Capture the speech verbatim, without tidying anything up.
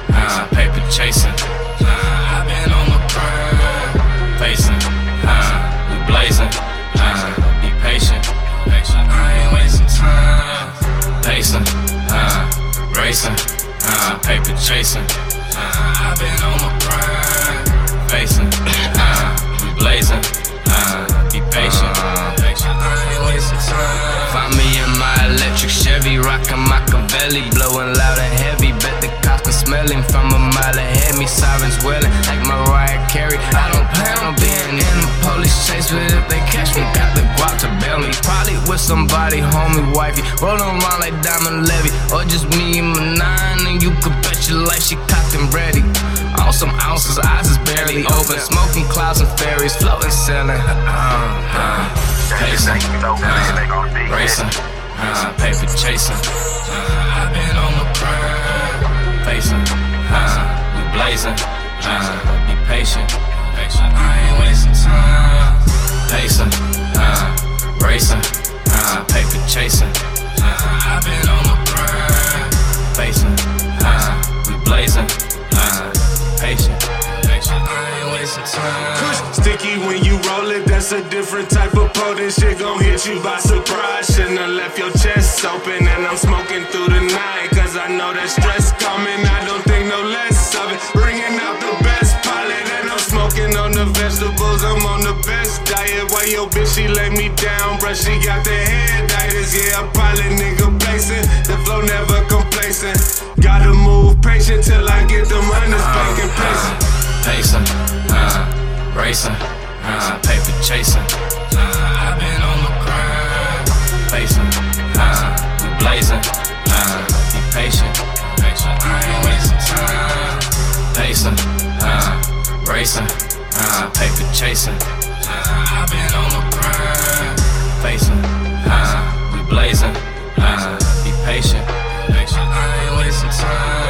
uh, paper chasing. Uh, I've been on my grind, facing, uh, we blazing. Uh, be patient, patient. I ain't wasting time. Pacing, uh, racing, uh, paper chasing. Uh, I've been on my grind, facing, uh, we blazing. Uh, be patient, patient. I ain't wasting time. Find me in my electric Chevy, rockin' Machiavelli, blowing loud and heavy. Bet the cops can smell him from a mile ahead. Me sirens wailing like Mariah Carey. I don't plan on being in the police chase, but if they catch me, got the guap to bail me. Probably with somebody, homie, wifey, rollin' around like Diamond Levy, or just me and my nine, and you could bet your life she cocked and ready. On some ounces, eyes is barely open, smoking clouds and fairies, floating, sailing. Uh, uh, pacing, uh, racing, uh, paper chasing. Uh, I've been on my grind, facing, uh, we blazing. Uh, be patient, patient. I ain't wasting time. Pacing, uh, racing, uh, paper chasing. Uh, I've been on my grind, facing, uh, we blazing. Uh, patient, patient. I ain't wasting time. Sticky when you roll it, that's a different type of potent shit gon' hit you by surprise. Shouldn't left your chest open, and I'm smoking through the night, cause I know that stress coming, I don't think no less of it. Bringing out the best pilot, and I'm smoking on the vegetables, I'm on the best diet. Why your bitch, she lay me down, bruh, she got the headitis. Yeah, I'm pilot, nigga, placing, the flow never complacent. Gotta move patient till I get the money spanking pacing. Pacing, uh, racing, uh, paper chasing. Uh, I've been on my grind, facing, uh, we blazing. Uh, be patient, patient. I ain't wasting time. Pacing, uh, racing, uh, paper chasing. Uh, I've been on my grind, facing, uh, we blazing. Uh, be patient, patient. I ain't wasting time.